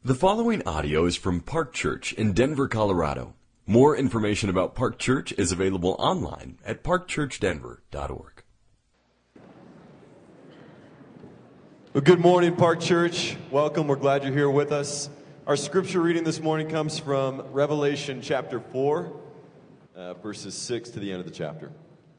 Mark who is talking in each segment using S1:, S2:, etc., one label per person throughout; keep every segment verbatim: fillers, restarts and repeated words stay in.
S1: The following audio is from Park Church in Denver, Colorado. More information about Park Church is available online at park church denver dot org.
S2: Well, good morning, Park Church. Welcome. We're glad you're here with us. Our scripture reading this morning comes from Revelation chapter four, uh, verses six to the end of the chapter.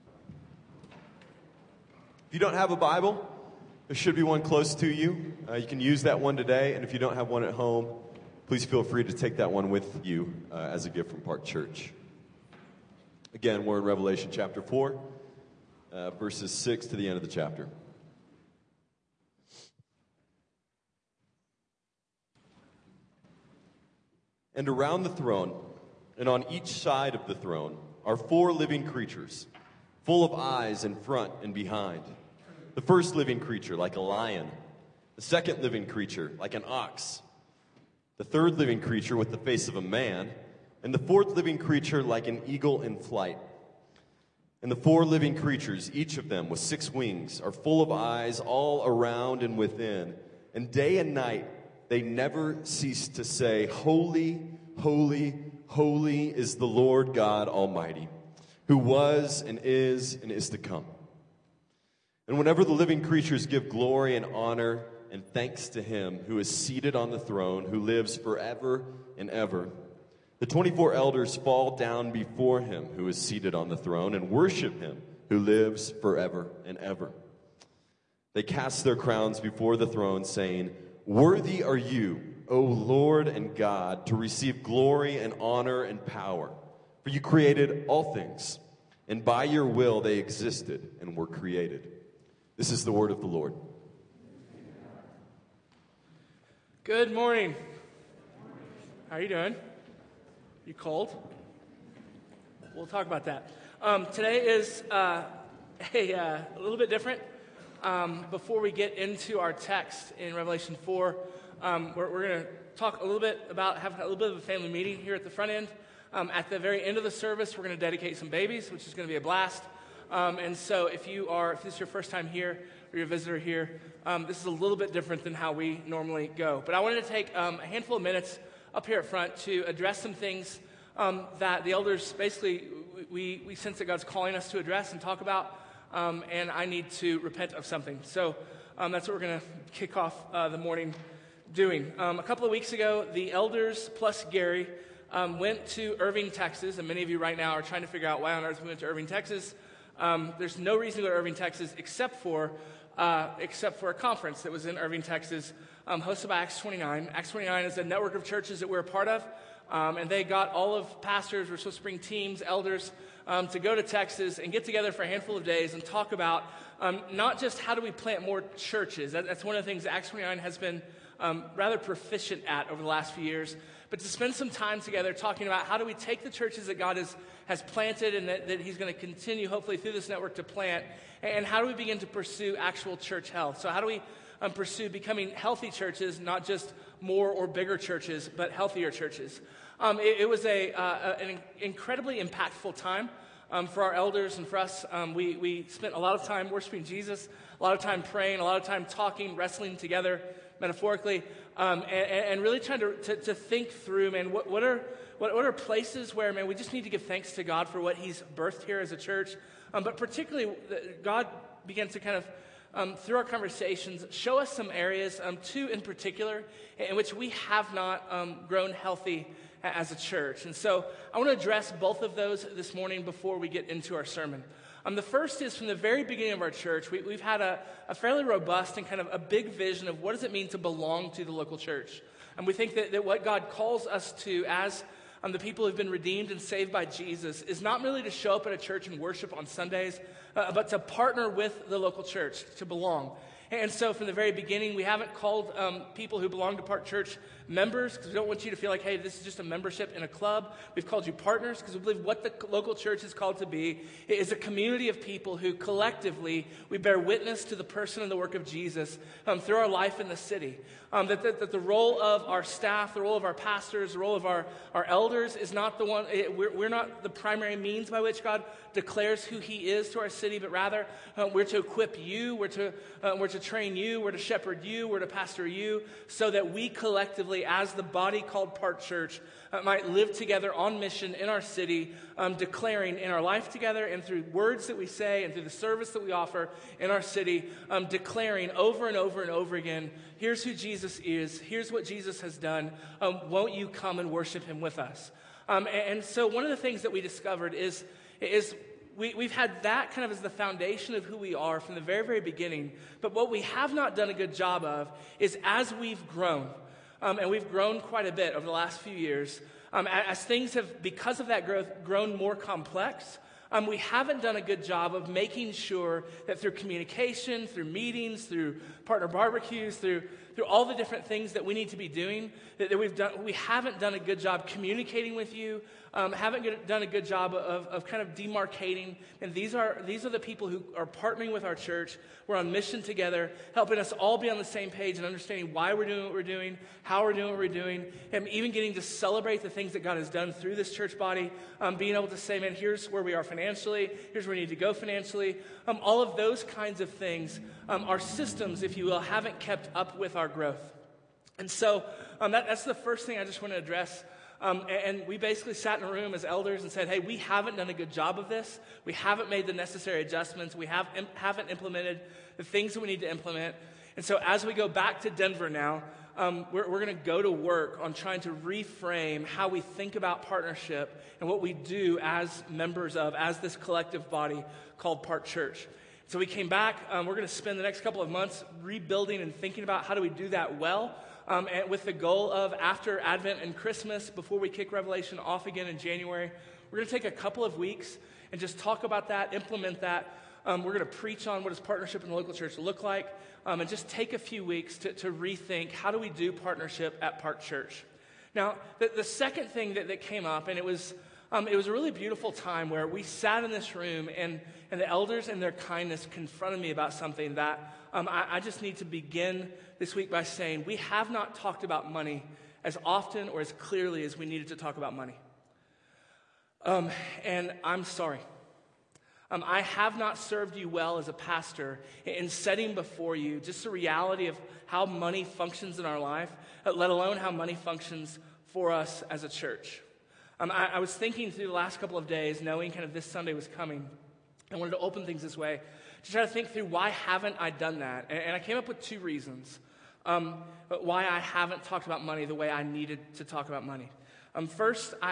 S2: If you don't have a Bible, there should be one close to you. Uh, you can use that one today, and if you don't have one at home, please feel free to take that one with you uh, as a gift from Park Church. Again, we're in Revelation chapter four, uh, verses six to the end of the chapter. And around the throne, and on each side of the throne, are four living creatures, full of eyes in front and behind. The first living creature like a lion, the second living creature like an ox, the third living creature with the face of a man, and the fourth living creature like an eagle in flight. And the four living creatures, each of them with six wings, are full of eyes all around and within. And day and night they never cease to say, "Holy, holy, holy is the Lord God Almighty, who was and is and is to come." And whenever the living creatures give glory and honor and thanks to him who is seated on the throne, who lives forever and ever, the twenty-four elders fall down before him who is seated on the throne and worship him who lives forever and ever. They cast their crowns before the throne, saying, "Worthy are you, O Lord and God, to receive glory and honor and power. For you created all things, and by your will they existed and were created." This is the word of the Lord.
S3: Good morning. How are you doing? You cold? We'll talk about that. Um, today is uh, a, uh, a little bit different. Um, before we get into our text in Revelation four, um, we're, we're going to talk a little bit about having a little bit of a family meeting here at the front end. Um, at the very end of the service, we're going to dedicate some babies, which is going to be a blast. Um, and so if you are, if this is your first time here or you're a visitor here, um, this is a little bit different than how we normally go. But I wanted to take um, a handful of minutes up here at front to address some things um, that the elders basically, we, we sense that God's calling us to address and talk about, um, and I need to repent of something. So um, that's what we're going to kick off uh, the morning doing. Um, a couple of weeks ago, the elders plus Gary um, went to Irving, Texas, and many of you right now are trying to figure out why on earth we went to Irving, Texas. Um, there's no reason to go to Irving, Texas, except for uh, except for a conference that was in Irving, Texas, um, hosted by Acts twenty-nine. Acts twenty-nine is a network of churches that we're a part of, um, and they got all of pastors, we're supposed to bring teams, elders, um, to go to Texas and get together for a handful of days and talk about um, not just how do we plant more churches. That, that's one of the things Acts twenty-nine has been um, rather proficient at over the last few years, but to spend some time together talking about how do we take the churches that God has, has planted and that, that he's going to continue, hopefully, through this network to plant, and how do we begin to pursue actual church health? So how do we um, pursue becoming healthy churches, not just more or bigger churches, but healthier churches? Um, it, it was a, uh, an incredibly impactful time um, for our elders and for us. Um, we, we spent a lot of time worshiping Jesus, a lot of time praying, a lot of time talking, wrestling together, metaphorically, um, and, and really trying to, to, to think through, man, what, what are what, what are places where, man, we just need to give thanks to God for what he's birthed here as a church, um, but particularly God began to kind of, um, through our conversations, show us some areas, um, two in particular, in which we have not um, grown healthy as a church. And so I want to address both of those this morning before we get into our sermon. Um, the first is from the very beginning of our church, we, we've had a, a fairly robust and kind of a big vision of what does it mean to belong to the local church. And we think that, that what God calls us to as um, the people who've been redeemed and saved by Jesus is not merely to show up at a church and worship on Sundays, uh, but to partner with the local church, to belong. And so from the very beginning, we haven't called um, people who belong to Park Church members, because we don't want you to feel like, hey, this is just a membership in a club. We've called you partners, because we believe what the local church is called to be is a community of people who collectively, we bear witness to the person and the work of Jesus um, through our life in the city. Um, that, that, that the role of our staff, the role of our pastors, the role of our, our elders is not the one, we're, we're not the primary means by which God declares who he is to our city, but rather uh, we're to equip you, we're to, uh, we're to to train you, we're to shepherd you, we're to pastor you, so that we collectively, as the body called Park Church, uh, might live together on mission in our city, um, declaring in our life together and through words that we say and through the service that we offer in our city, um, declaring over and over and over again, here's who Jesus is, here's what Jesus has done, um, won't you come and worship him with us? Um, and, and so one of the things that we discovered is, is We, we've had that kind of as the foundation of who we are from the very, very beginning. But what we have not done a good job of is as we've grown, um, and we've grown quite a bit over the last few years, um, as things have, because of that growth, grown more complex, um, we haven't done a good job of making sure that through communication, through meetings, through partner barbecues, through through all the different things that we need to be doing, that, that we've done, we haven't done a good job communicating with you, um, haven't good, done a good job of, of kind of demarcating. And these are these are the people who are partnering with our church. We're on mission together, helping us all be on the same page and understanding why we're doing what we're doing, how we're doing what we're doing, and even getting to celebrate the things that God has done through this church body, um, being able to say, man, here's where we are financially, here's where we need to go financially. Um, all of those kinds of things, um, our systems, if you will, haven't kept up with our growth. And so um, that, that's the first thing I just want to address. Um, and, and we basically sat in a room as elders and said, hey, we haven't done a good job of this. We haven't made the necessary adjustments. We have, im- haven't implemented the things that we need to implement. And so as we go back to Denver now, um, we're, we're going to go to work on trying to reframe how we think about partnership and what we do as members of, as this collective body called Park Church. So we came back. Um, we're going to spend the next couple of months rebuilding and thinking about how do we do that well, um, and with the goal of after Advent and Christmas, before we kick Revelation off again in January, we're going to take a couple of weeks and just talk about that, implement that. Um, we're going to preach on what does partnership in the local church look like, um, and just take a few weeks to, to rethink how do we do partnership at Park Church. Now, the, the second thing that, that came up, and it was Um, it was a really beautiful time where we sat in this room and, and the elders in their kindness confronted me about something that um, I, I just need to begin this week by saying we have not talked about money as often or as clearly as we needed to talk about money. Um, and I'm sorry. Um, I have not served you well as a pastor in setting before you just the reality of how money functions in our life, let alone how money functions for us as a church. Um, I, I was thinking through the last couple of days, knowing kind of this Sunday was coming, I wanted to open things this way, to try to think through why haven't I done that? And, and I came up with two reasons um, why I haven't talked about money the way I needed to talk about money. Um, first, I,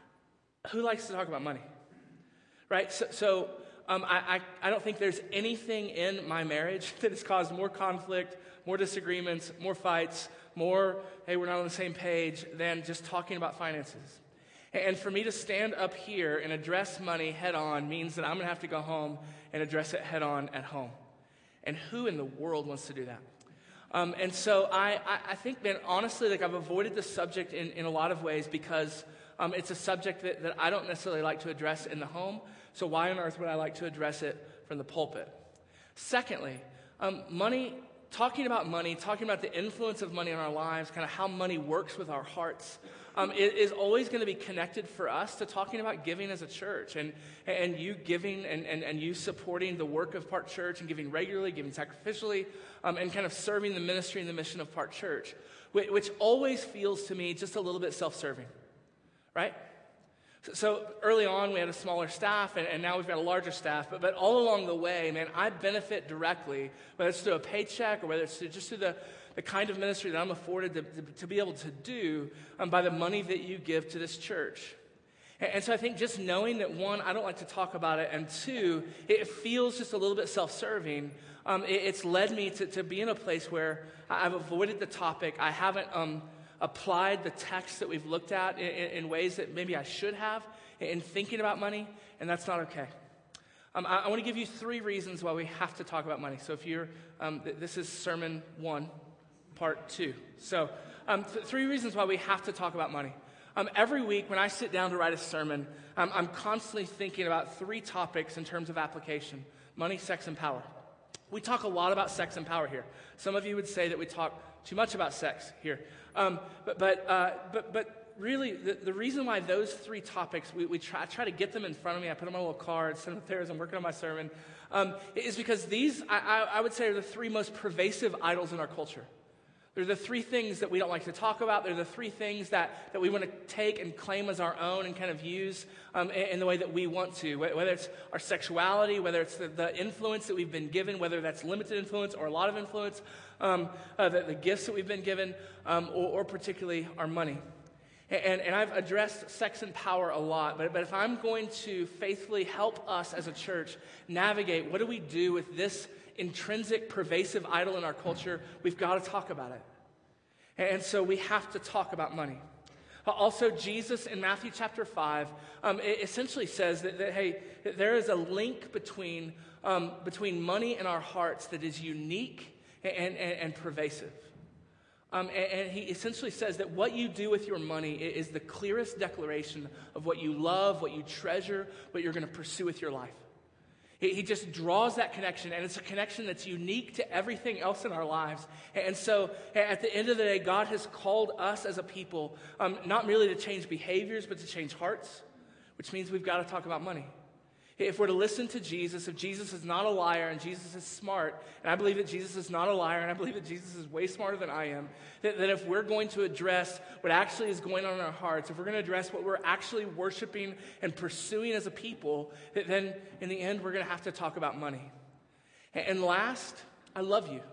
S3: who likes to talk about money? Right? So, so um, I, I, I don't think there's anything in my marriage that has caused more conflict, more disagreements, more fights, more, hey, we're not on the same page, than just talking about finances. And for me to stand up here and address money head on means that I'm going to have to go home and address it head on at home. And who in the world wants to do that? Um, and so I, I, I think, man, honestly, like I've avoided this subject in, in a lot of ways because um, it's a subject that, that I don't necessarily like to address in the home. So why on earth would I like to address it from the pulpit? Secondly, um, money, talking about money, talking about the influence of money in our lives, kind of how money works with our hearts, Um, it is always going to be connected for us to talking about giving as a church and, and you giving and, and, and you supporting the work of Park Church and giving regularly, giving sacrificially, um, and kind of serving the ministry and the mission of Park Church, which, which always feels to me just a little bit self-serving, right? So, so early on we had a smaller staff and, and now we've got a larger staff, but, but all along the way, man, I benefit directly, whether it's through a paycheck or whether it's through, just through the the kind of ministry that I'm afforded to, to, to be able to do um, by the money that you give to this church. And, and so I think just knowing that, one, I don't like to talk about it, and two, it feels just a little bit self-serving, um, it, it's led me to, to be in a place where I've avoided the topic. I haven't um, applied the text that we've looked at in, in, in ways that maybe I should have in thinking about money, and that's not okay. Um, I, I want to give you three reasons why we have to talk about money. So if you're, um, th- this is sermon one. Part two. So um, th- three reasons why we have to talk about money. Um, every week when I sit down to write a sermon, um, I'm constantly thinking about three topics in terms of application: money, sex, and power. We talk a lot about sex and power here. Some of you would say that we talk too much about sex here. Um, but but, uh, but but really, the, the reason why those three topics, we, we try, try to get them in front of me, I put them on a little card, send them there as I'm working on my sermon, um, is because these, I, I, I would say, are the three most pervasive idols in our culture. They're the three things that we don't like to talk about. They're the three things that, that we want to take and claim as our own and kind of use um, in, in the way that we want to, whether it's our sexuality, whether it's the, the influence that we've been given, whether that's limited influence or a lot of influence, um, uh, the, the gifts that we've been given, um, or, or particularly our money. And, and I've addressed sex and power a lot, but, but if I'm going to faithfully help us as a church navigate what do we do with this intrinsic, pervasive idol in our culture, we've got to talk about it. And so we have to talk about money. Also, Jesus in Matthew chapter five um, it essentially says that, that, hey, that there is a link between, um, between money and our hearts that is unique and, and, and pervasive. Um, and, and he essentially says that what you do with your money is the clearest declaration of what you love, what you treasure, what you're going to pursue with your life. He just draws that connection, and it's a connection that's unique to everything else in our lives. And so at the end of the day, God has called us as a people, um, not merely to change behaviors, but to change hearts, which means we've got to talk about money. If we're to listen to Jesus, if Jesus is not a liar and Jesus is smart, and I believe that Jesus is not a liar, and I believe that Jesus is way smarter than I am, that, that if we're going to address what actually is going on in our hearts, if we're going to address what we're actually worshiping and pursuing as a people, that then in the end we're going to have to talk about money. And, and last, I love you.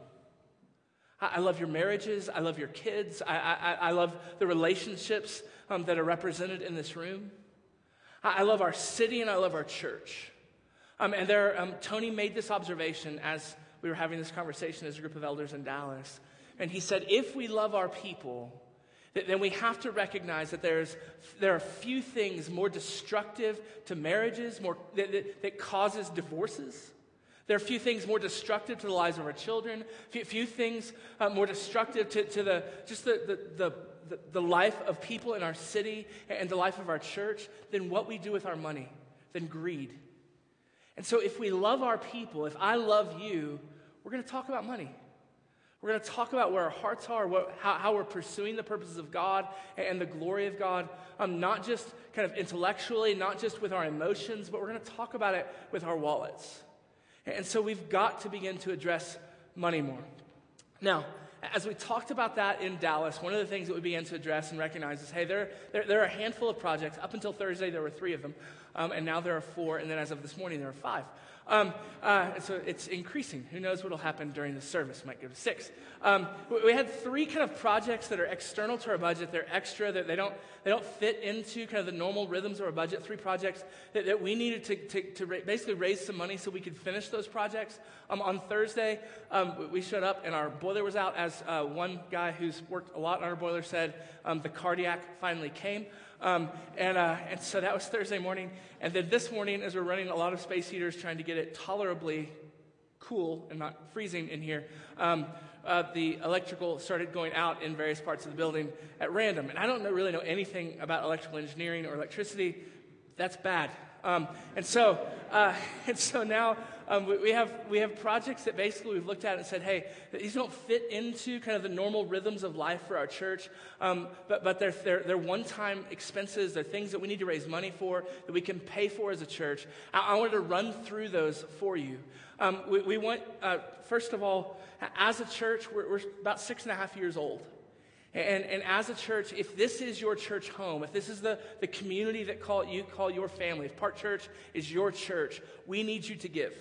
S3: I, I love your marriages. I love your kids. I, I, I love the relationships um, that are represented in this room. I love our city and I love our church. Um, and there, um, Tony made this observation as we were having this conversation as a group of elders in Dallas. And he said, if we love our people, th- then we have to recognize that there's there are few things more destructive to marriages, more that, that, that causes divorces. There are few things more destructive to the lives of our children. Few, few things uh, more destructive to, to the just the the, the The, the life of people in our city and the life of our church than what we do with our money, than greed. And so if we love our people, if I love you, we're going to talk about money. We're going to talk about where our hearts are, what, how, how we're pursuing the purposes of God and the glory of God, um, not just kind of intellectually, not just with our emotions, but we're going to talk about it with our wallets. And so we've got to begin to address money more. Now, as we talked about that in Dallas, one of the things that we began to address and recognize is, hey, there, there, there are a handful of projects. Up until Thursday, there were three of them, um, and now there are four, and then as of this morning, there are five. Um, uh, so it's increasing. Who knows what will happen during the service? Might go to six. Um, we, we had three kind of projects that are external to our budget. They're extra. That they don't they don't fit into kind of the normal rhythms of our budget. Three projects that, that we needed to to, to ra- basically raise some money so we could finish those projects. Um, on Thursday, um, we showed up and our boiler was out. As uh, one guy who's worked a lot on our boiler said, um, the cardiac finally came. Um, and uh, and so that was Thursday morning. And then this morning, as we're running a lot of space heaters trying to get it tolerably cool and not freezing in here, um, uh, the electrical started going out in various parts of the building at random. And I don't know, really know anything about electrical engineering or electricity. That's bad. Um, and so uh, and so now um, we, we have we have projects that basically we've looked at and said, hey, these don't fit into kind of the normal rhythms of life for our church, um, but but they're, they're they're one-time expenses. They're things that we need to raise money for, that we can pay for as a church. I, I wanted to run through those for you. Um, we, we want, uh, first of all, as a church, we're, we're about six and a half years old. And, and as a church, if this is your church home, if this is the, the community that call you call your family, if Park Church is your church, we need you to give.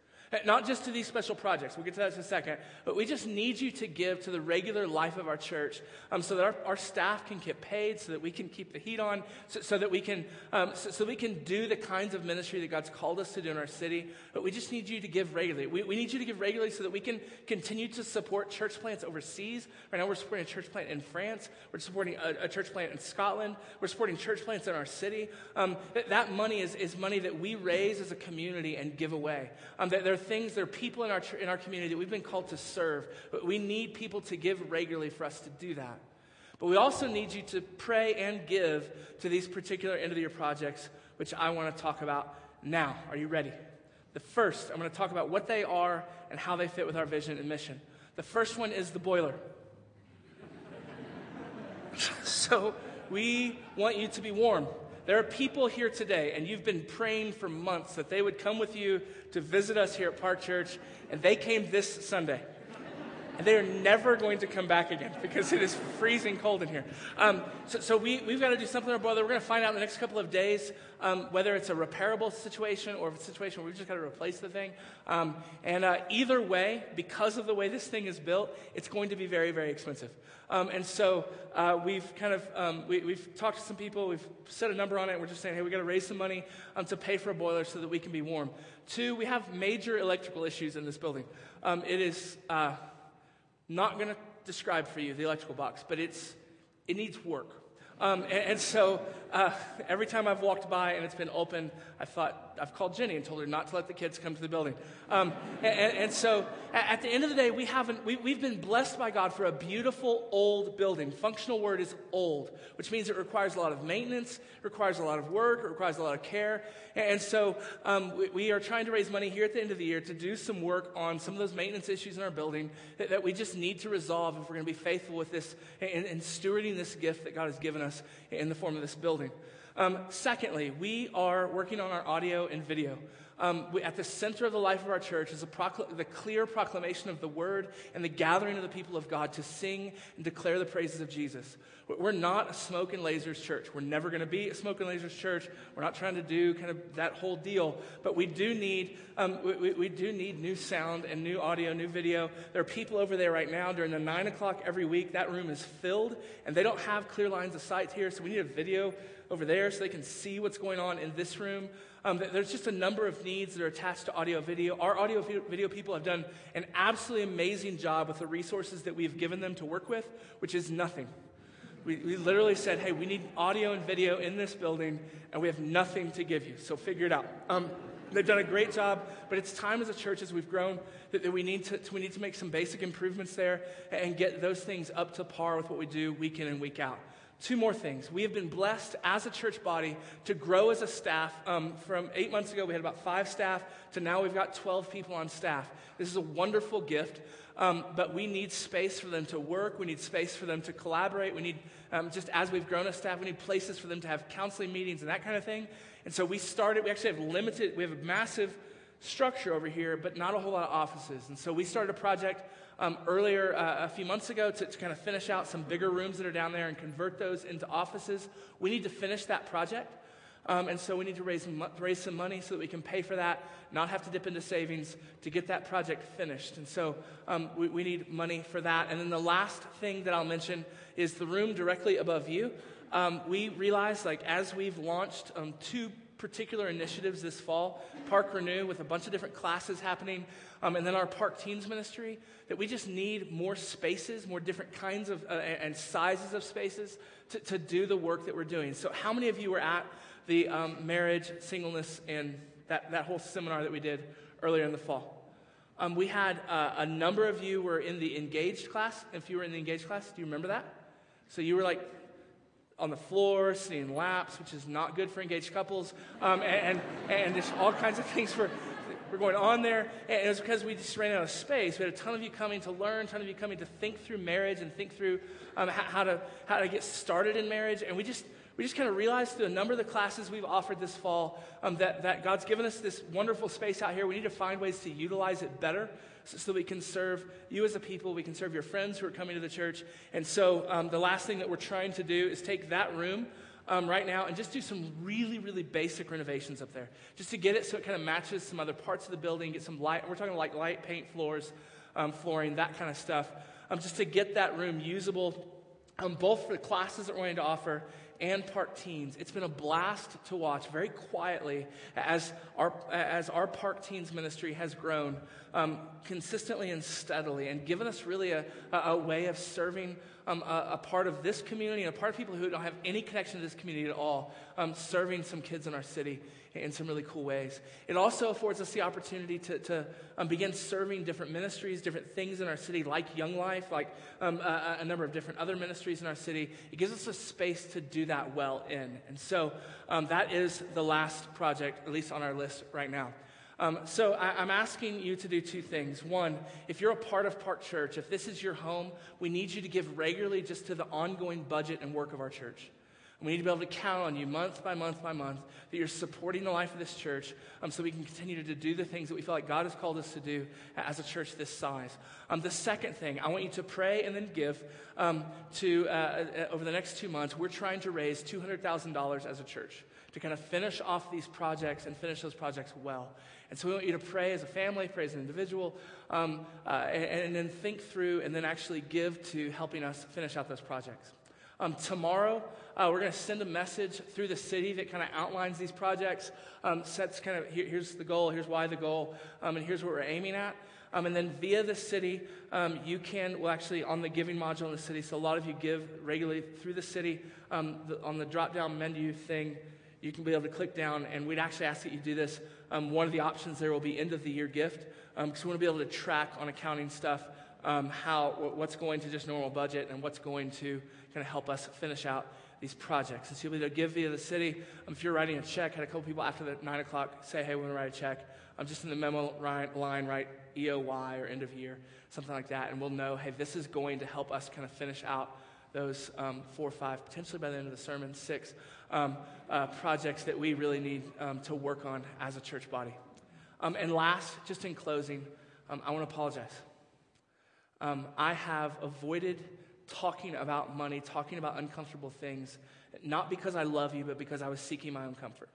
S3: Not just to these special projects, we'll get to that in a second, but we just need you to give to the regular life of our church um, so that our, our staff can get paid, so that we can keep the heat on, so, so that we can um, so, so we can do the kinds of ministry that God's called us to do in our city. But we just need you to give regularly. We, we need you to give regularly so that we can continue to support church plants overseas. Right now we're supporting a church plant in France. We're supporting a, a church plant in Scotland. We're supporting church plants in our city. Um, that, that money is, is money that we raise as a community and give away. Um, there, there are things, there are people in our in our community that we've been called to serve, but we need people to give regularly for us to do that. But we also need you to pray and give to these particular end of the year projects, which I want to talk about now. Are you ready? The first, I'm going to talk about what they are and how they fit with our vision and mission. The first one is the boiler. So we want you to be warm. There are people here today, and you've been praying for months that they would come with you to visit us here at Park Church, and they came this Sunday. And they are never going to come back again because it is freezing cold in here. Um, so so we, we've got to do something, our brother. We're going to find out in the next couple of days um, whether it's a repairable situation or if it's a situation where we've just got to replace the thing. Um, and uh, either way, because of the way this thing is built, it's going to be very, very expensive. Um, and so uh, we've kind of, um, we, we've talked to some people, we've set a number on it, and we're just saying, hey, we've got to raise some money um, to pay for a boiler so that we can be warm. Two, we have major electrical issues in this building. Um, it is... Uh, Not going to describe for you the electrical box, but it's it needs work. Um, and, and so uh, every time I've walked by and it's been open, I thought, I've called Jenny and told her not to let the kids come to the building. Um, and, and so at the end of the day, we haven't, we, we've been blessed by God for a beautiful old building. Functional word is old, which means it requires a lot of maintenance, requires a lot of work, it requires a lot of care. And so um, we, we are trying to raise money here at the end of the year to do some work on some of those maintenance issues in our building that, that we just need to resolve if we're going to be faithful with this and, and stewarding this gift that God has given us in the form of this building. Um, secondly, we are working on our audio and video. Um, we, at the center of the life of our church is a procl- the clear proclamation of the word and the gathering of the people of God to sing and declare the praises of Jesus. We're not a smoke and lasers church. We're never going to be a smoke and lasers church. We're not trying to do kind of that whole deal. But we do need um, we, we do need new sound and new audio, new video. There are people over there right now during the nine o'clock every week. That room is filled, and they don't have clear lines of sight here. So we need a video over there so they can see what's going on in this room. Um, there's just a number of needs that are attached to audio video. Our audio video people have done an absolutely amazing job with the resources that we've given them to work with, which is nothing. We, we literally said, hey, we need audio and video in this building, and we have nothing to give you, so figure it out. Um, they've done a great job, but it's time as a church, as we've grown, that, that we need to, to we need to make some basic improvements there and get those things up to par with what we do week in and week out. Two more things. We have been blessed as a church body to grow as a staff. Um, from eight months ago, we had about five staff, to now we've got twelve people on staff. This is a wonderful gift, um, but we need space for them to work. We need space for them to collaborate. We need, um, just as we've grown as staff, we need places for them to have counseling meetings and that kind of thing. And so we started, we actually have limited, we have a massive structure over here, but not a whole lot of offices. And so we started a project Um, earlier, uh, a few months ago, to, to kind of finish out some bigger rooms that are down there and convert those into offices. We need to finish that project, um, and so we need to raise, raise some money so that we can pay for that, not have to dip into savings to get that project finished. And so um, we, we need money for that. And then the last thing that I'll mention is the room directly above you. Um, we realized, like, as we've launched um, two particular initiatives this fall, Park Renew with a bunch of different classes happening, um, and then our Park Teens ministry, that we just need more spaces, more different kinds of uh, and sizes of spaces to, to do the work that we're doing. So how many of you were at the um, marriage, singleness, and that, that whole seminar that we did earlier in the fall? Um, we had uh, a number of you were in the engaged class. If you were in the engaged class, do you remember that? So you were like on the floor, sitting in laps, which is not good for engaged couples, um, and, and and there's all kinds of things for we're going on there. And it was because we just ran out of space. We had a ton of you coming to learn, a ton of you coming to think through marriage and think through um, how to how to get started in marriage. And we just we just kind of realized through a number of the classes we've offered this fall um, that that God's given us this wonderful space out here. We need to find ways to utilize it better, so, so that we can serve you as a people, we can serve your friends who are coming to the church. And so um, the last thing that we're trying to do is take that room um, right now and just do some really, really basic renovations up there, just to get it so it kind of matches some other parts of the building, get some light. We're talking like light paint floors, um, flooring, that kind of stuff, um, just to get that room usable, um, both for the classes that we're going to offer and Park Teens. It's been a blast to watch very quietly as our as our Park Teens ministry has grown um, consistently and steadily, and given us really a, a, a way of serving um, a, a part of this community and a part of people who don't have any connection to this community at all, um, serving some kids in our city in some really cool ways. It also affords us the opportunity to, to um, begin serving different ministries, different things in our city, like Young Life, like um, a, a number of different other ministries in our city. It gives us a space to do that well in. And so um, that is the last project, at least on our list right now. Um, so I, I'm asking you to do two things. One, if you're a part of Park Church, if this is your home, we need you to give regularly just to the ongoing budget and work of our church. And we need to be able to count on you month by month by month that you're supporting the life of this church um, so we can continue to do the things that we feel like God has called us to do as a church this size. Um, the second thing, I want you to pray and then give um, to, uh, over the next two months, we're trying to raise two hundred thousand dollars as a church to kind of finish off these projects and finish those projects well. And so we want you to pray as a family, pray as an individual, um, uh, and, and then think through and then actually give to helping us finish out those projects. Um, tomorrow, uh, we're going to send a message through the city that kind of outlines these projects, um, sets kind of, here, here's the goal, here's why the goal, um, and here's what we're aiming at. Um, and then via the city, um, you can, well actually on the giving module in the city, so a lot of you give regularly through the city, um, the, on the drop-down menu thing, you can be able to click down, and we'd actually ask that you do this. Um, one of the options there will be end-of-the-year gift, because um, we want to be able to track on accounting stuff um, how what's going to just normal budget and what's going to kind of help us finish out these projects. And so you'll be able to give via the city. Um, if you're writing a check, I had a couple people after the nine o'clock say, hey, we want to write a check. I'm just in the memo line, write E O Y or end of year, something like that, and we'll know, hey, this is going to help us kind of finish out those um, four or five, potentially by the end of the sermon, six um, uh, projects that we really need um, to work on as a church body. Um, and last, just in closing, um, I want to apologize. Um, I have avoided talking about money, talking about uncomfortable things, not because I love you, but because I was seeking my own comfort.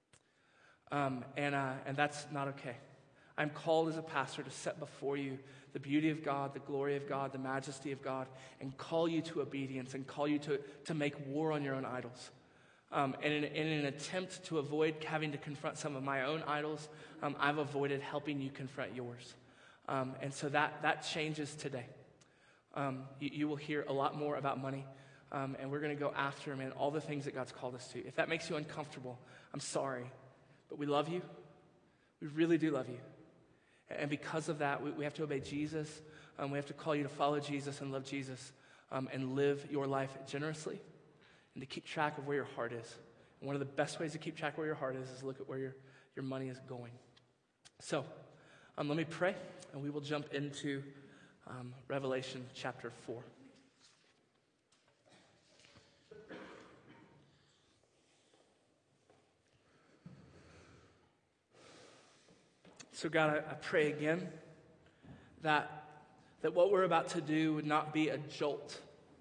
S3: Um, and, uh, and that's not okay. I'm called as a pastor to set before you the beauty of God, the glory of God, the majesty of God, and call you to obedience and call you to, to make war on your own idols. Um, and in, in an attempt to avoid having to confront some of my own idols, um, I've avoided helping you confront yours. Um, and so that, that changes today. Um, you, you will hear a lot more about money, um, and we're going to go after him and all the things that God's called us to. If that makes you uncomfortable, I'm sorry, but we love you. We really do love you. And because of that, we, we have to obey Jesus. Um, we have to call you to follow Jesus and love Jesus um, and live your life generously and to keep track of where your heart is. And one of the best ways to keep track of where your heart is is look at where your, your money is going. So um, let me pray, and we will jump into um, Revelation chapter four. So God, I, I pray again that, that what we're about to do would not be a jolt.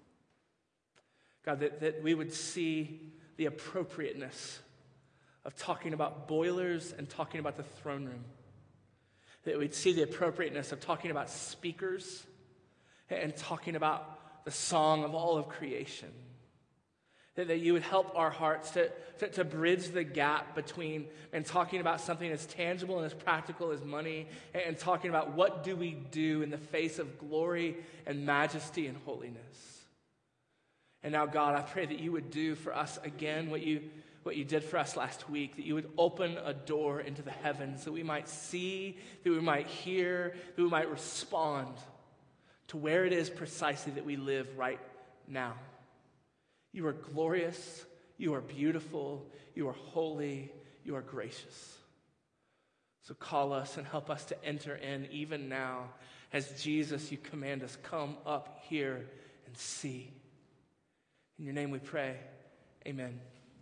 S3: God, that, that we would see the appropriateness of talking about boilers and talking about the throne room. That we'd see the appropriateness of talking about speakers and talking about the song of all of creation. That, that you would help our hearts to, to, to bridge the gap between and talking about something as tangible and as practical as money and, and talking about what do we do in the face of glory and majesty and holiness. And now, God, I pray that you would do for us again what you, what you did for us last week, that you would open a door into the heavens that we might see, that we might hear, that we might respond to where it is precisely that we live right now. You are glorious, you are beautiful, you are holy, you are gracious. So call us and help us to enter in even now as Jesus, you command us, come up here and see. In your name we pray, amen.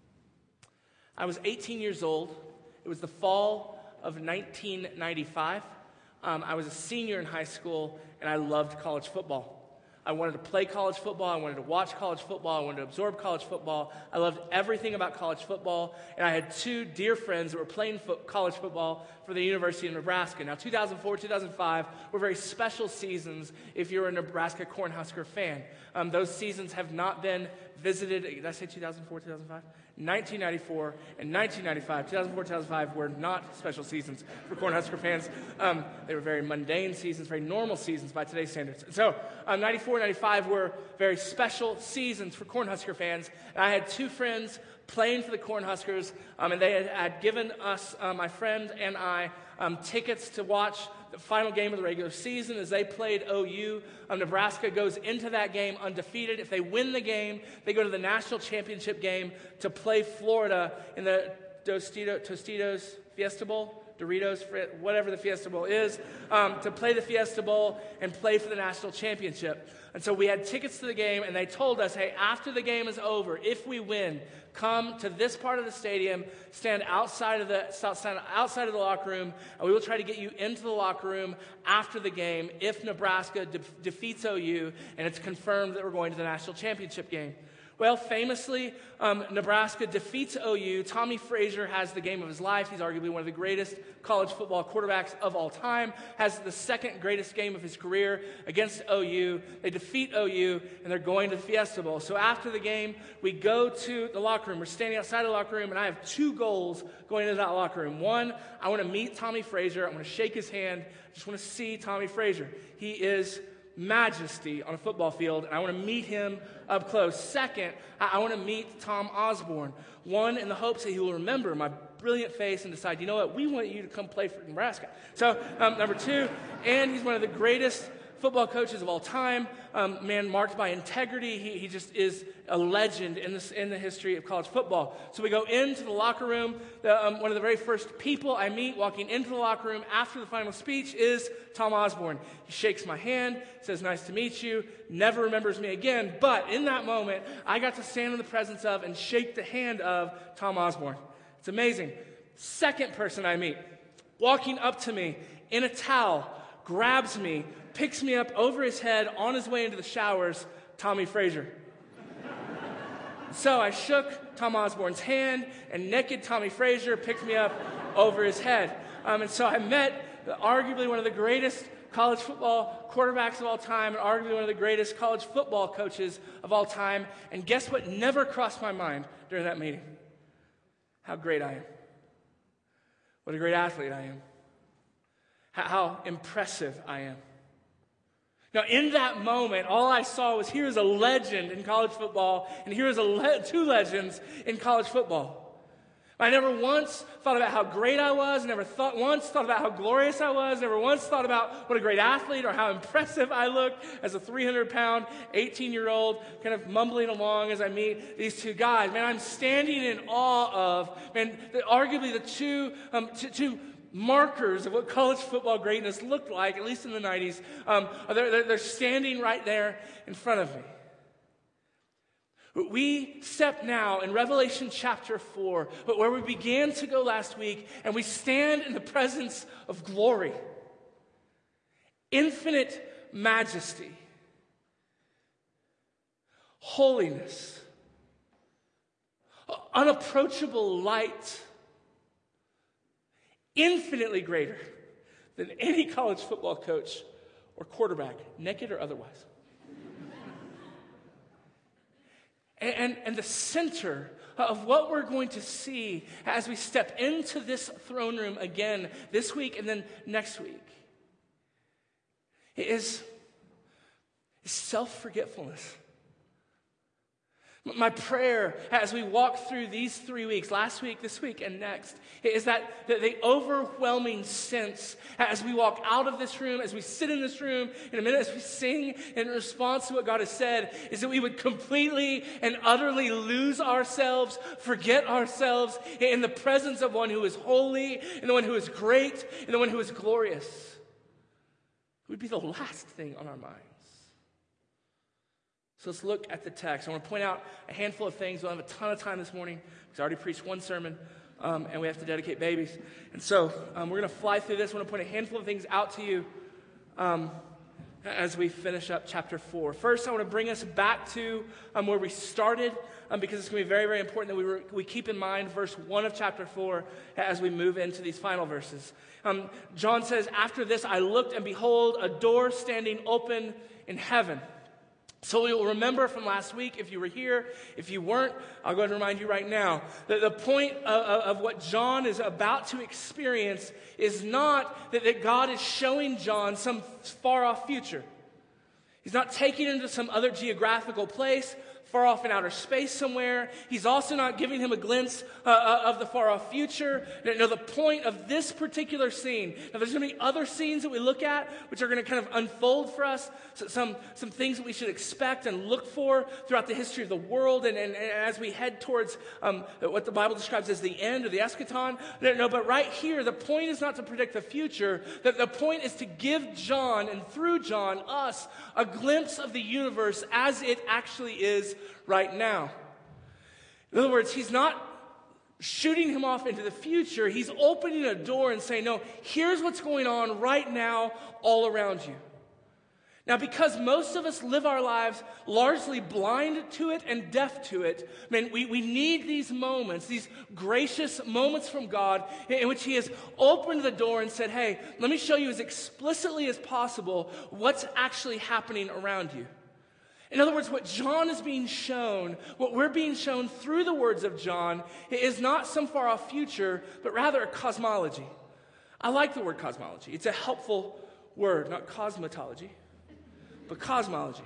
S3: I was eighteen years old. It was the fall of nineteen ninety-five. Um, I was a senior in high school, and I loved college football. I wanted to play college football. I wanted to watch college football. I wanted to absorb college football. I loved everything about college football. And I had two dear friends that were playing fo- college football for the University of Nebraska. Now, two thousand four, two thousand five were very special seasons if you're a Nebraska Cornhusker fan. Um, those seasons have not been visited. Did I say two thousand four, two thousand five? nineteen ninety-four and nineteen ninety-five. two thousand four, two thousand five were not special seasons for Cornhusker fans. Um, they were very mundane seasons, very normal seasons by today's standards. And so um, ninety-four, ninety-five were very special seasons for Cornhusker fans. And I had two friends playing for the Cornhuskers, um, and they had, had given us, uh, my friend and I, um, tickets to watch the final game of the regular season as they played O U. Um, Nebraska goes into that game undefeated. If they win the game, they go to the national championship game to play Florida in the Tostitos, Tostitos Fiesta Bowl. Doritos, whatever the Fiesta Bowl is, um, to play the Fiesta Bowl and play for the national championship. And so we had tickets to the game, and they told us, hey, after the game is over, if we win, come to this part of the stadium, stand outside of the stand outside of the locker room, and we will try to get you into the locker room after the game if Nebraska de- defeats O U, and it's confirmed that we're going to the national championship game. Well, famously, um, Nebraska defeats O U. Tommy Frazier has the game of his life. He's arguably one of the greatest college football quarterbacks of all time. Has the second greatest game of his career against O U. They defeat O U, and they're going to the Fiesta Bowl. So after the game, we go to the locker room. We're standing outside the locker room, and I have two goals going into that locker room. One, I want to meet Tommy Frazier. I want to shake his hand. I just want to see Tommy Frazier. He is majesty on a football field, and I want to meet him up close. Second, I, I want to meet Tom Osborne. One, in the hopes that he will remember my brilliant face and decide, you know what, we want you to come play for Nebraska. So, um, number two, and he's one of the greatest football coaches of all time, um, man marked by integrity. He, he just is a legend in, this, in the history of college football. So we go into the locker room. The, um, one of the very first people I meet walking into the locker room after the final speech is Tom Osborne. He shakes my hand, says, nice to meet you, never remembers me again. But in that moment, I got to stand in the presence of and shake the hand of Tom Osborne. It's amazing. Second person I meet, walking up to me in a towel, grabs me, picks me up over his head on his way into the showers, Tommy Frazier. So I shook Tom Osborne's hand, and naked Tommy Frazier picked me up over his head. Um, and so I met the, arguably one of the greatest college football quarterbacks of all time, and arguably one of the greatest college football coaches of all time. And guess what never crossed my mind during that meeting? How great I am. What a great athlete I am. How, how impressive I am. Now, in that moment, all I saw was here is a legend in college football, and here is a le- two legends in college football. I never once thought about how great I was, never thought once thought about how glorious I was, never once thought about what a great athlete or how impressive I looked as a three hundred pound, eighteen-year-old, kind of mumbling along as I meet these two guys. Man, I'm standing in awe of, man, the, arguably the two, um, t- two markers of what college football greatness looked like, at least in the nineties, um, they're, they're, they're standing right there in front of me. We step now in Revelation chapter four, but where we began to go last week, and we stand in the presence of glory, infinite majesty, holiness, unapproachable light, infinitely greater than any college football coach or quarterback, naked or otherwise. and, and, and the center of what we're going to see as we step into this throne room again this week and then next week is, is self-forgetfulness. My prayer as we walk through these three weeks, last week, this week, and next, is that the overwhelming sense as we walk out of this room, as we sit in this room, in a minute, as we sing in response to what God has said, is that we would completely and utterly lose ourselves, forget ourselves in the presence of one who is holy, and the one who is great, and the one who is glorious. It would be the last thing on our minds. So let's look at the text. I want to point out a handful of things. We'll have a ton of time this morning because I already preached one sermon, um, and we have to dedicate babies. And so um, we're going to fly through this. I want to point a handful of things out to you um, as we finish up chapter four. First, I want to bring us back to um, where we started um, because it's going to be very, very important that we, re- we keep in mind verse one of chapter four as we move into these final verses. Um, John says, after this I looked, and behold, a door standing open in heaven. So you'll remember from last week, if you were here, if you weren't, I'll go ahead and remind you right now, that the point of, of what John is about to experience is not that, that God is showing John some far-off future. He's not taking him to some other geographical place far off in outer space somewhere. He's also not giving him a glimpse uh, of the far-off future. No, the point of this particular scene, now there's going to be other scenes that we look at which are going to kind of unfold for us, so some, some things that we should expect and look for throughout the history of the world, and, and, and as we head towards um, what the Bible describes as the end or the eschaton. No, no, but right here, the point is not to predict the future. The, the point is to give John, and through John, us, a glimpse of the universe as it actually is right now. In other words, he's not shooting him off into the future. He's opening a door and saying, no, here's what's going on right now all around you. Now, because most of us live our lives largely blind to it and deaf to it, man, we, we need these moments, these gracious moments from God in which he has opened the door and said, hey, let me show you as explicitly as possible what's actually happening around you. In other words, what John is being shown, what we're being shown through the words of John, is not some far-off future, but rather a cosmology. I like the word cosmology. It's a helpful word, not cosmetology, but cosmology.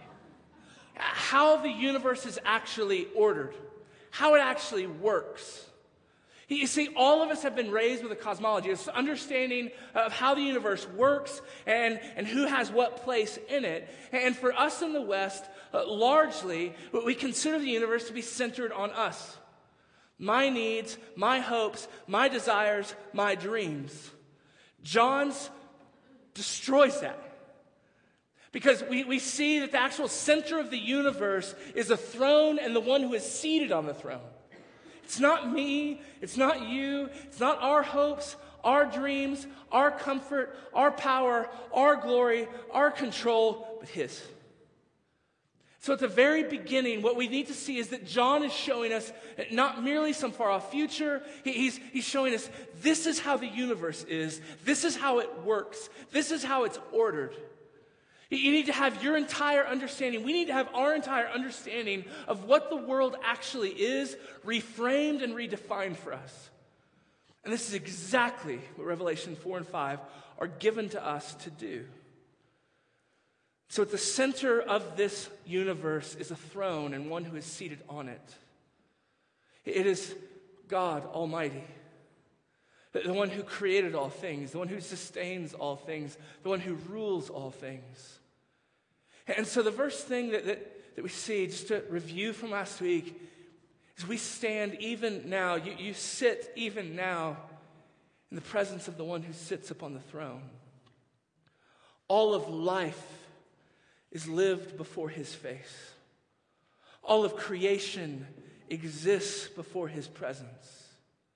S3: How the universe is actually ordered, how it actually works. You see, all of us have been raised with a cosmology, this understanding of how the universe works and, and who has what place in it. And for us in the West, uh, largely, we consider the universe to be centered on us. My needs, my hopes, my desires, my dreams. John's destroys that. Because we, we see that the actual center of the universe is a throne and the one who is seated on the throne. It's not me, it's not you, it's not our hopes, our dreams, our comfort, our power, our glory, our control, but his. So at the very beginning, what we need to see is that John is showing us not merely some far-off future. He, he's, he's showing us this is how the universe is. This is how it works. This is how it's ordered. You need to have your entire understanding. We need to have our entire understanding of what the world actually is, reframed and redefined for us. And this is exactly what Revelation four and five are given to us to do. So at the center of this universe is a throne and one who is seated on it. It is God Almighty, the one who created all things, the one who sustains all things, the one who rules all things. And so the first thing that, that, that we see, just to review from last week, is we stand even now, you, you sit even now in the presence of the one who sits upon the throne. All of life is lived before his face. All of creation exists before his presence.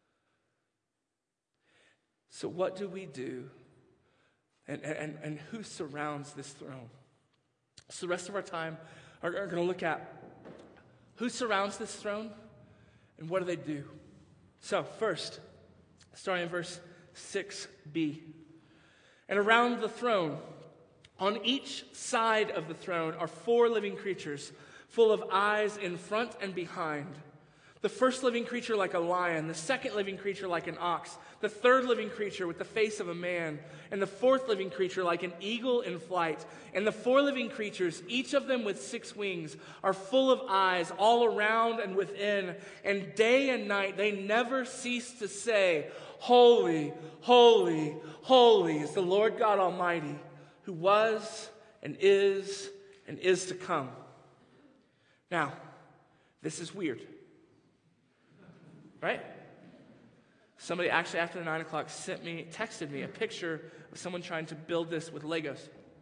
S3: So what do we do? And, and, and who surrounds this throne? So the rest of our time are, are going to look at who surrounds this throne and what do they do. So first, starting in verse six b. And around the throne, on each side of the throne, are four living creatures, full of eyes in front and behind. The first living creature like a lion, the second living creature like an ox, the third living creature with the face of a man, and the fourth living creature like an eagle in flight. And the four living creatures, each of them with six wings, are full of eyes all around and within. And day and night they never cease to say, Holy, holy, holy is the Lord God Almighty, who was and is and is to come. Now, this is weird. Right? Somebody actually after the nine o'clock sent me, texted me a picture of someone trying to build this with Legos.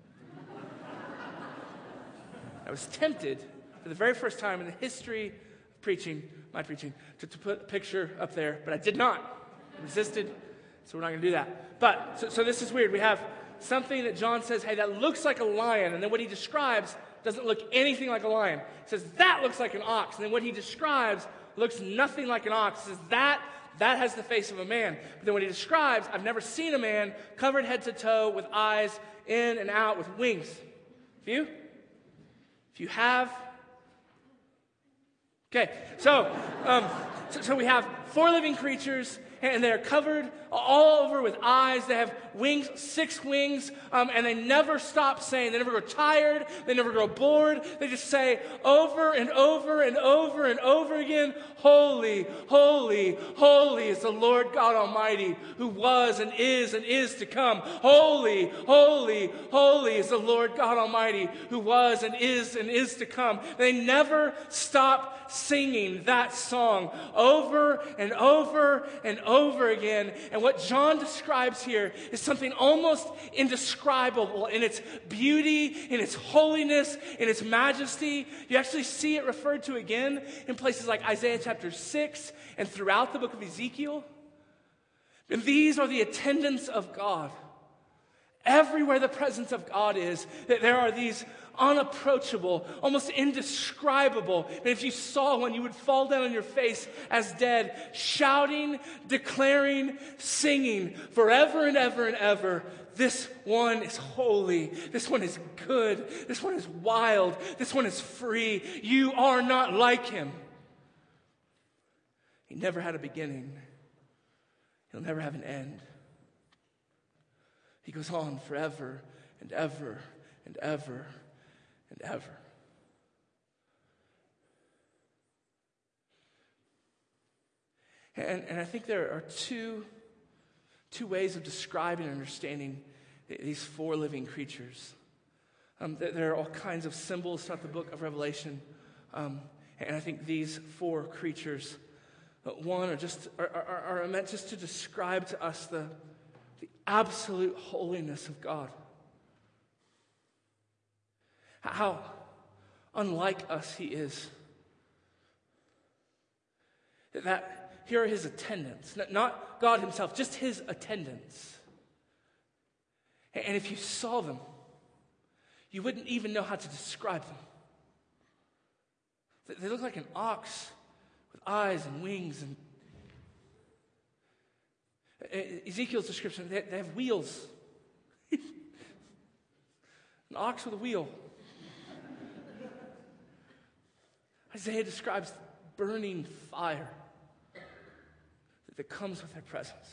S3: I was tempted for the very first time in the history of preaching, my preaching, to, to put a picture up there, but I did not. I resisted, so we're not going to do that. But, so, so this is weird. We have something that John says, hey, that looks like a lion, and then what he describes doesn't look anything like a lion. He says, that looks like an ox, and then what he describes looks nothing like an ox. He says, that, that has the face of a man. But then what he describes, I've never seen a man covered head to toe with eyes in and out with wings. If you? If you have? Okay, so, um, so, so we have four living creatures, and they're covered all over with eyes. They have wings, six wings, um, and they never stop saying. They never grow tired. They never grow bored. They just say over and over and over and over again, holy, holy, holy is the Lord God Almighty, who was and is and is to come. Holy, holy, holy is the Lord God Almighty, who was and is and is to come. They never stop singing that song over and over and over again. And what John describes here is something almost indescribable in its beauty, in its holiness, in its majesty. You actually see it referred to again in places like Isaiah chapter six and throughout the book of Ezekiel. And these are the attendants of God. Everywhere the presence of God is, that there are these unapproachable, almost indescribable. And if you saw one, you would fall down on your face as dead, shouting, declaring, singing forever and ever and ever. This one is holy. This one is good. This one is wild. This one is free. You are not like him. He never had a beginning. He'll never have an end. He goes on forever and ever and ever and ever. And, and I think there are two, two ways of describing and understanding these four living creatures. Um, there are all kinds of symbols throughout the book of Revelation. Um, and I think these four creatures, uh, one, are just are, are, are meant just to describe to us the The absolute holiness of God. How unlike us he is. That here are his attendants. Not God himself, just his attendants. And if you saw them, you wouldn't even know how to describe them. They look like an ox with eyes and wings and Ezekiel's description, they, they have wheels. An ox with a wheel. Isaiah describes burning fire that comes with their presence.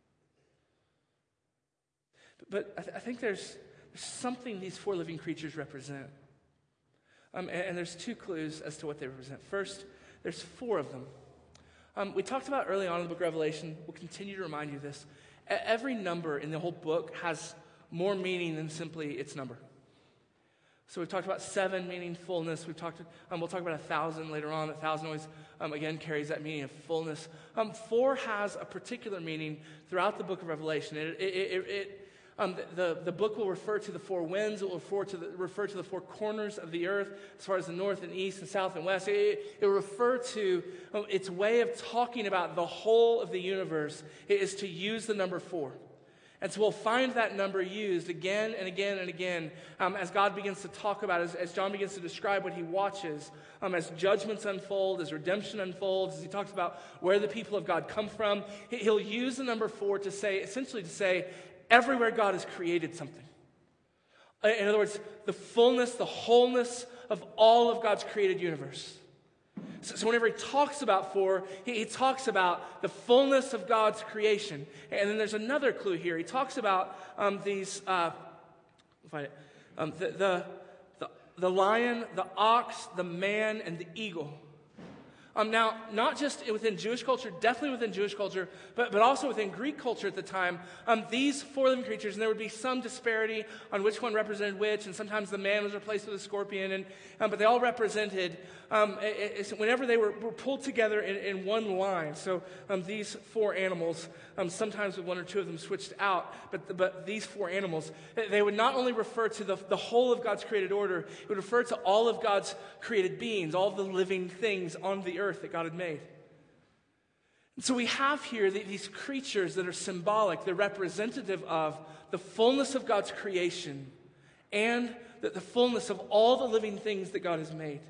S3: But, but I, th- I think there's, there's something these four living creatures represent. Um, and, and there's two clues as to what they represent. First, there's four of them. Um, we talked about early on in the book of Revelation, we'll continue to remind you of this. Every number in the whole book has more meaning than simply its number. So we've talked about seven meaning fullness. We've talked. Um, we'll talk about a thousand later on. A thousand always, um, again, carries that meaning of fullness. Um, four has a particular meaning throughout the book of Revelation. It, it, it, it, um, the, the book will refer to the four winds. It will refer to the, refer to the four corners of the earth as far as the north and east and south and west. It, it will refer to um, its way of talking about the whole of the universe. It is to use the number four. And so we'll find that number used again and again and again um, as God begins to talk about, as, as John begins to describe what he watches, um, as judgments unfold, as redemption unfolds, as he talks about where the people of God come from. He'll use the number four to say, essentially to say, everywhere God has created something. In other words, the fullness, the wholeness of all of God's created universe. So, so whenever he talks about four, he, he talks about the fullness of God's creation. And then there's another clue here. He talks about um, these, uh, find it, um, the, the, the, the lion, the ox, the man, and the eagle. Um, now, not just within Jewish culture, definitely within Jewish culture, but, but also within Greek culture at the time, um, these four living creatures, and there would be some disparity on which one represented which, and sometimes the man was replaced with a scorpion, and um, but they all represented, um, it, it, whenever they were, were pulled together in, in one line. So um, these four animals, um, sometimes with one or two of them switched out, but but these four animals, they would not only refer to the, the whole of God's created order, it would refer to all of God's created beings, all of the living things on the earth that God had made. And so we have here the, these creatures that are symbolic, they're representative of the fullness of God's creation and the, the fullness of all the living things that God has made.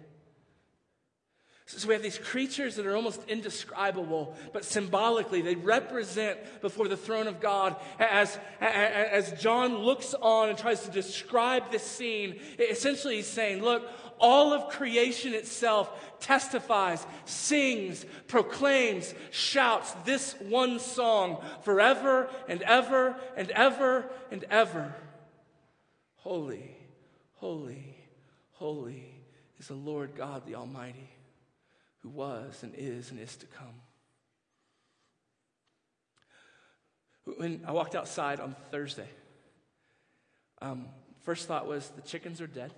S3: So we have these creatures that are almost indescribable, but symbolically they represent before the throne of God. As, as John looks on and tries to describe this scene, essentially he's saying, look, All of creation itself testifies, sings, proclaims, shouts this one song forever and ever and ever and ever. Holy, holy, holy is the Lord God the Almighty, who was and is and is to come. When I walked outside on Thursday, um, first thought was the chickens are dead.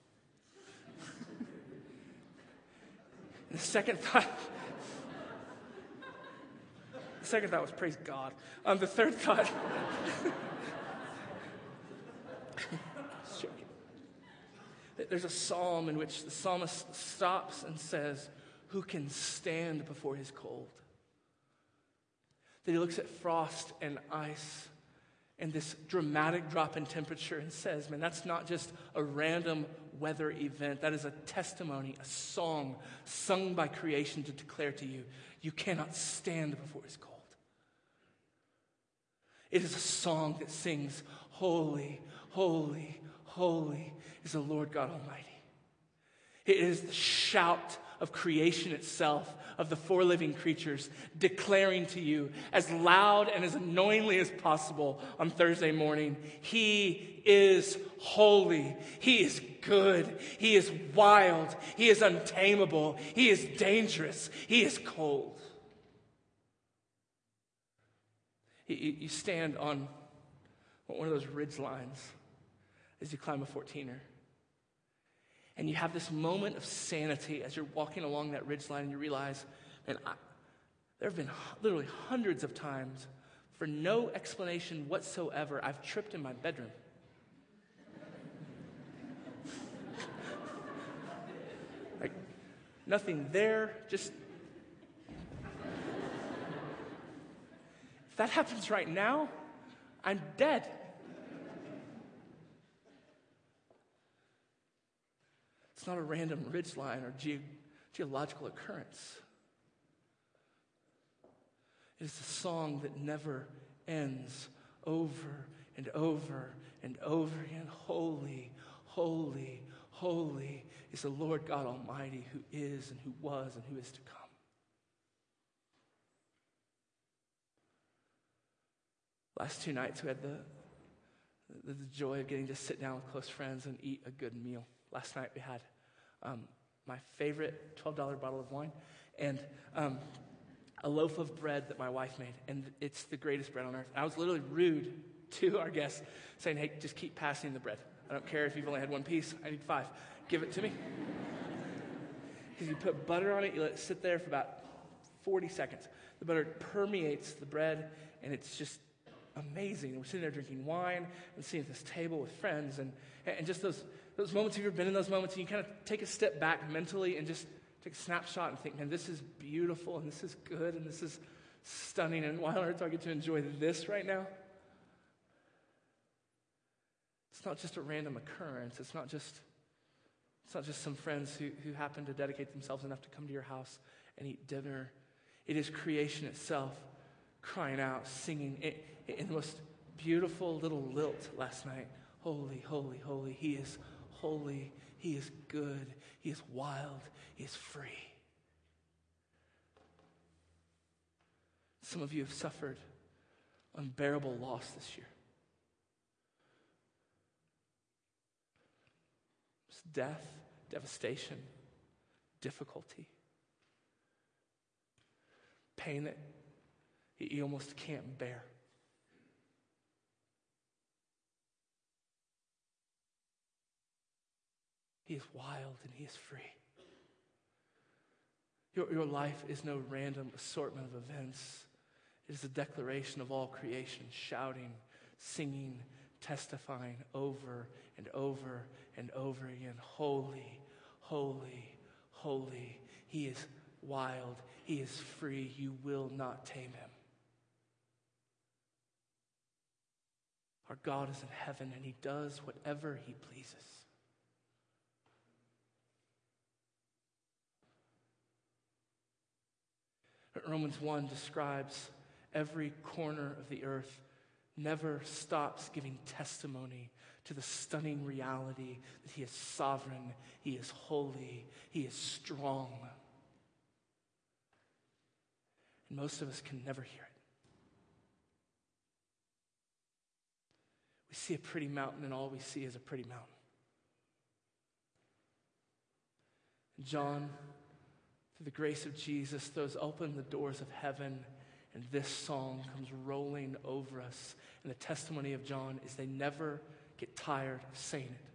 S3: The second thought, the second thought was praise God. Um, the third thought, there's a psalm in which the psalmist stops and says, "Who can stand before his cold?" That he looks at frost and ice and this dramatic drop in temperature and says, man, that's not just a random weather event. That is a testimony, a song sung by creation to declare to you, you cannot stand before his cold. It is a song that sings, holy, holy, holy is the Lord God Almighty. It is the shout of creation itself, of the four living creatures, declaring to you as loud and as annoyingly as possible on Thursday morning, He is holy, He is good, He is wild, He is untamable, He is dangerous, He is cold. You stand on one of those ridge lines as you climb a fourteener. And you have this moment of sanity as you're walking along that ridgeline and you realize, man, I, there have been literally hundreds of times for no explanation whatsoever, I've tripped in my bedroom. Like, nothing there, just... If that happens right now, I'm dead. It's not a random ridgeline or ge- geological occurrence. It is a song that never ends, over and over and over again. Holy, holy, holy is the Lord God Almighty, who is and who was and who is to come. Last two nights we had the, the, the joy of getting to sit down with close friends and eat a good meal. Last night we had um, my favorite twelve dollars bottle of wine and um, a loaf of bread that my wife made. And it's the greatest bread on earth. And I was literally rude to our guests, saying, hey, just keep passing the bread. I don't care if you've only had one piece. I need five. Give it to me. Because you put butter on it, you let it sit there for about forty seconds. The butter permeates the bread, and it's just amazing. And we're sitting there drinking wine and sitting at this table with friends, and, and just those those moments, you've ever been in those moments, and you kind of take a step back mentally and just take a snapshot and think, man, this is beautiful, and this is good, and this is stunning, and why on earth do I get to enjoy this right now? It's not just a random occurrence. It's not just it's not just some friends who, who happen to dedicate themselves enough to come to your house and eat dinner. It is creation itself crying out, singing it, it, in the most beautiful little lilt last night. Holy, holy, holy. He is holy. He is good. He is wild. He is free. Some of you have suffered unbearable loss this year. It's death, devastation, difficulty, pain that you almost can't bear. He is wild and he is free. Your, your life is no random assortment of events. It is a declaration of all creation, shouting, singing, testifying over and over and over again. Holy, holy, holy. He is wild. He is free. You will not tame him. Our God is in heaven and he does whatever he pleases. Romans one describes every corner of the earth never stops giving testimony to the stunning reality that he is sovereign, he is holy, he is strong. And most of us can never hear it. We see a pretty mountain, and all we see is a pretty mountain. John, through the grace of Jesus, throws open the doors of heaven, and this song comes rolling over us. And the testimony of John is they never get tired of saying it.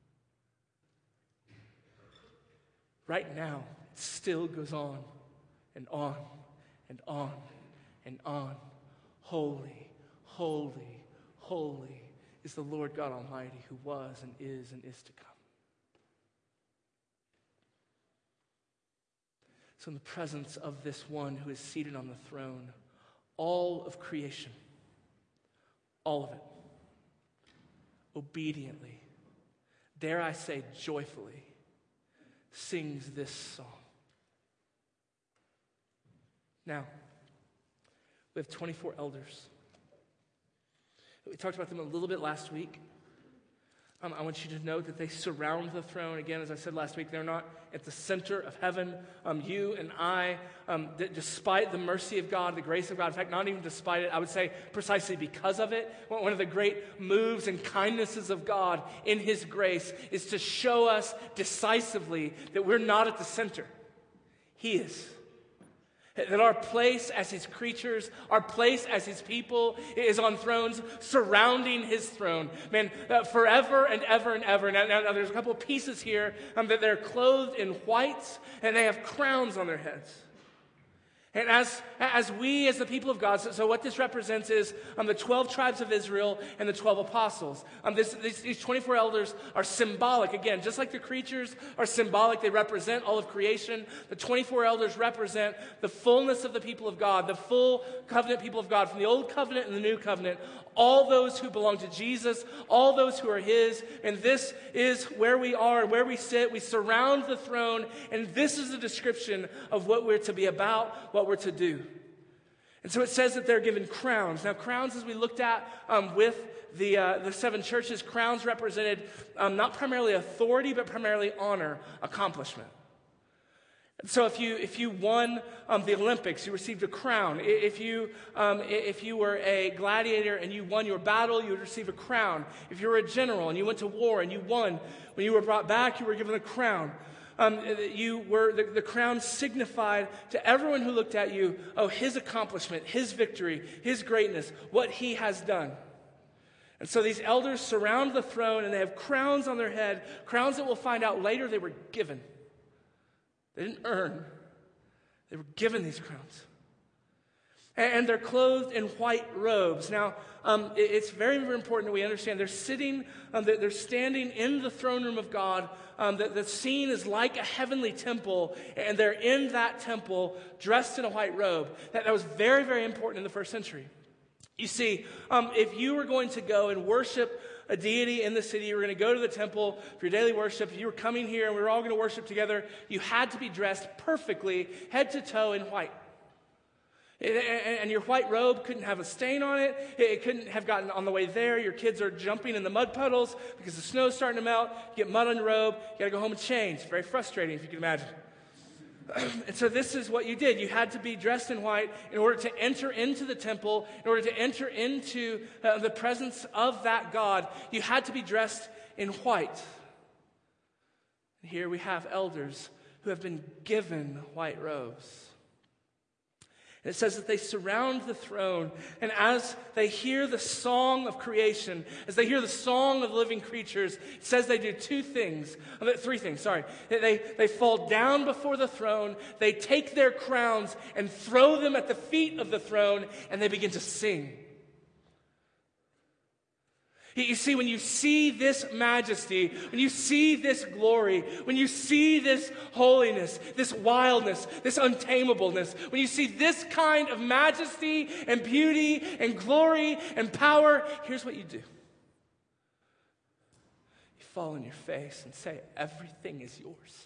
S3: Right now, it still goes on and on and on and on. Holy, holy, holy is the Lord God Almighty, who was and is and is to come. So in the presence of this one who is seated on the throne, all of creation, all of it, obediently, dare I say joyfully, sings this song. Now, we have twenty-four elders. We talked about them a little bit last week. Um, I want you to know that they surround the throne. Again, as I said last week, they're not at the center of heaven. Um, you and I, um, d- despite the mercy of God, the grace of God, in fact, not even despite it, I would say precisely because of it, one of the great moves and kindnesses of God in his grace is to show us decisively that we're not at the center. He is. That our place as his creatures, our place as his people is on thrones surrounding his throne. Man, uh, forever and ever and ever. Now, now, now there's a couple of pieces here um, that they're clothed in white and they have crowns on their heads. And as, as we, as the people of God, so, so what this represents is um, the twelve tribes of Israel and the twelve apostles. Um, this, this, these twenty-four elders are symbolic. Again, just like the creatures are symbolic, they represent all of creation. The twenty-four elders represent the fullness of the people of God, the full covenant people of God, from the old covenant and the new covenant, all those who belong to Jesus, all those who are his. And this is where we are and where we sit. We surround the throne, and this is a description of what we're to be about, what we're to do. And so it says that they're given crowns. Now, crowns, as we looked at um, with the uh, the seven churches, crowns represented um, not primarily authority, but primarily honor, accomplishment. And so if you if you won um, the Olympics, you received a crown. If you um, if you were a gladiator and you won your battle, you would receive a crown. If you were a general and you went to war and you won, when you were brought back, you were given a crown. Um, you were the, the crown signified to everyone who looked at you, oh, his accomplishment, his victory, his greatness, what he has done. And so these elders surround the throne and they have crowns on their head, crowns that we'll find out later they were given. They didn't earn. They were given these crowns. And they're clothed in white robes. Now, um, it's very, very important that we understand they're sitting, um, they're standing in the throne room of God. Um, the, the scene is like a heavenly temple, and they're in that temple dressed in a white robe. That, that was very, very important in the first century. You see, um, if you were going to go and worship a deity in the city, you were going to go to the temple for your daily worship, if you were coming here and we were all going to worship together, you had to be dressed perfectly, head to toe in white. And your white robe couldn't have a stain on it. It couldn't have gotten on the way there. Your kids are jumping in the mud puddles because the snow's starting to melt. You get mud on your robe. You got to go home and change. Very frustrating, if you can imagine. And so this is what you did. You had to be dressed in white in order to enter into the temple, in order to enter into uh, the presence of that God. You had to be dressed in white. And here we have elders who have been given white robes. And it says that they surround the throne, and as they hear the song of creation, as they hear the song of living creatures, it says they do two things, three things, sorry. They, they fall down before the throne, they take their crowns and throw them at the feet of the throne, and they begin to sing. You see, when you see this majesty, when you see this glory, when you see this holiness, this wildness, this untamableness, when you see this kind of majesty and beauty and glory and power, here's what you do. You fall on your face and say, everything is yours.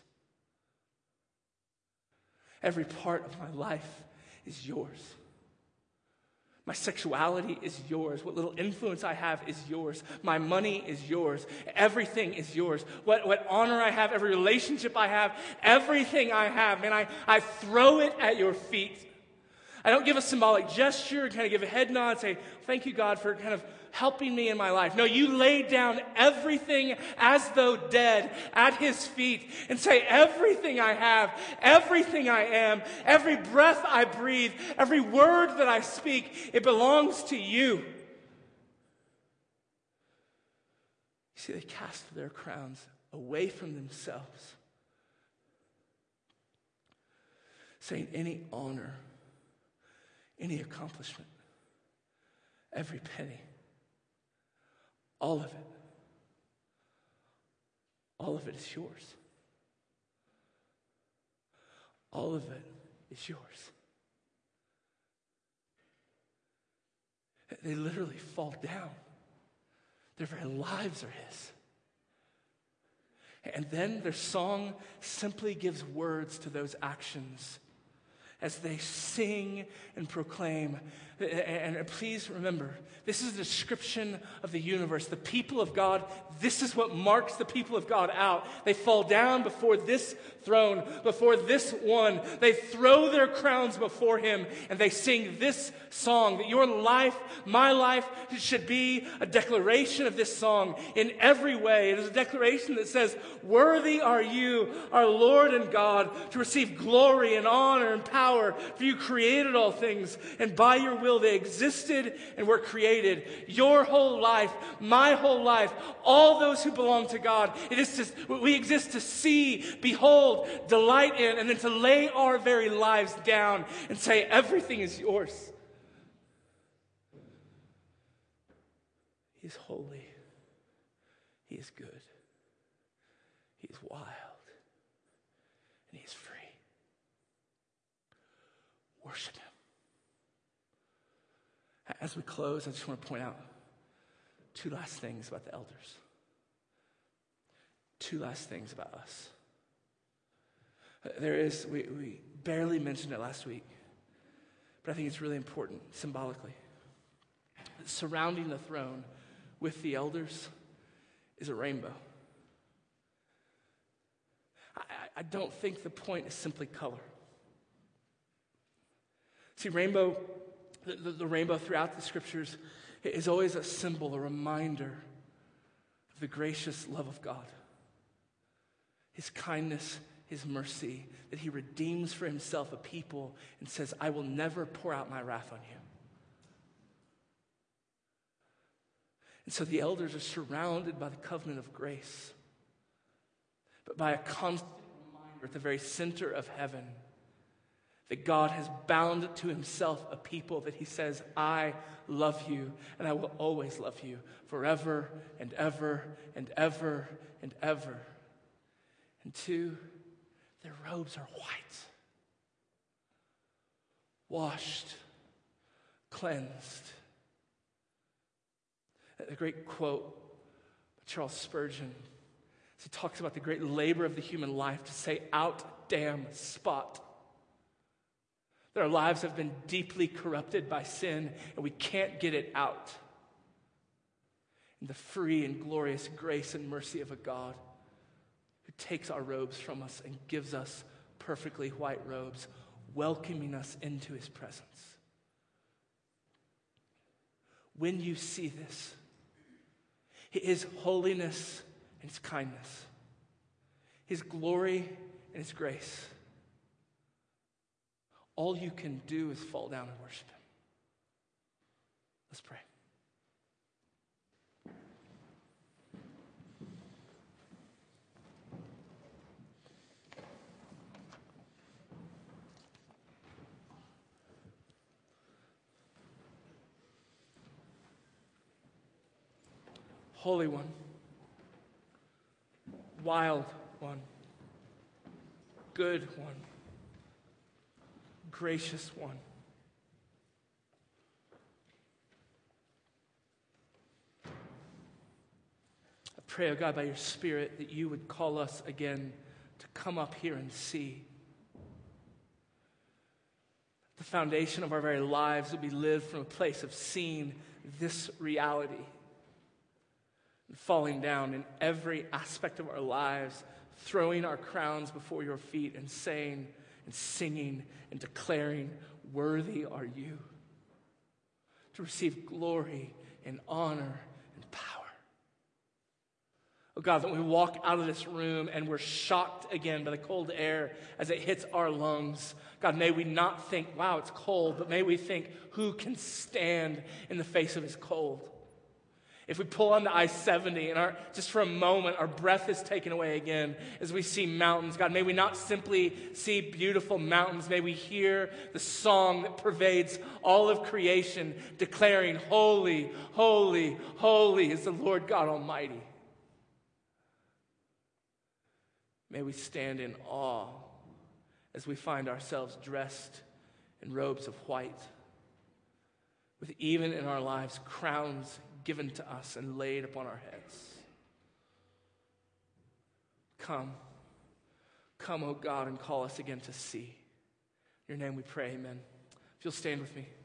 S3: Every part of my life is yours. My sexuality is yours. What little influence I have is yours. My money is yours. Everything is yours. What, what honor I have, every relationship I have, everything I have, man, I, I throw it at your feet. I don't give a symbolic gesture, kind of give a head nod, say, thank you, God, for kind of helping me in my life. No, you lay down everything as though dead at his feet and say, everything I have, everything I am, every breath I breathe, every word that I speak, it belongs to you. You see, they cast their crowns away from themselves, saying any honor, any accomplishment, every penny, all of it, all of it is yours. All of it is yours. They literally fall down. Their very lives are his. And then their song simply gives words to those actions as they sing and proclaim. And please remember, this is a description of the universe. The people of God, this is what marks the people of God out. They fall down before this throne, before this one. They throw their crowns before him, and they sing this song. That your life, my life, should be a declaration of this song in every way. It is a declaration that says, worthy are you, our Lord and God, to receive glory and honor and power. For you created all things, and by your will they existed and were created. Your whole life, my whole life, all those who belong to God, it is to, we exist to see, behold, delight in, and then to lay our very lives down and say, everything is yours. He is holy. He is good. He is wild. And he is free. Worship him. As we close, I just want to point out two last things about the elders. Two last things about us. There is, we, we barely mentioned it last week, but I think it's really important symbolically. Surrounding the throne with the elders is a rainbow. I, I don't think the point is simply color. See, rainbow, the, the, the rainbow throughout the scriptures is always a symbol, a reminder of the gracious love of God. His kindness, his mercy, that he redeems for himself a people and says, I will never pour out my wrath on you. And so the elders are surrounded by the covenant of grace, but by a constant reminder at the very center of heaven that God has bound to himself a people that he says, I love you, and I will always love you forever and ever and ever and ever. And two, their robes are white, washed, cleansed. A great quote by Charles Spurgeon, as he talks about the great labor of the human life to say, out damn spot. That our lives have been deeply corrupted by sin, and we can't get it out. In the free and glorious grace and mercy of a God who takes our robes from us and gives us perfectly white robes, welcoming us into his presence. When you see this, his holiness and his kindness, his glory and his grace, all you can do is fall down and worship him. Let's pray. Holy One, wild one, good one, gracious one. I pray, oh God, by your Spirit that you would call us again to come up here and see the foundation of our very lives would be lived from a place of seeing this reality and falling down in every aspect of our lives, throwing our crowns before your feet and saying and singing and declaring, worthy are you to receive glory and honor and power. Oh God, that we walk out of this room and we're shocked again by the cold air as it hits our lungs. God, may we not think, wow, it's cold, but may we think, who can stand in the face of his cold? If we pull on the I seventy and our, just for a moment, our breath is taken away again as we see mountains. God, may we not simply see beautiful mountains. May we hear the song that pervades all of creation, declaring, holy, holy, holy is the Lord God Almighty. May we stand in awe as we find ourselves dressed in robes of white, with even in our lives crowns given to us and laid upon our heads. Come, come, O God, and call us again to see. In your name we pray, amen. If you'll stand with me.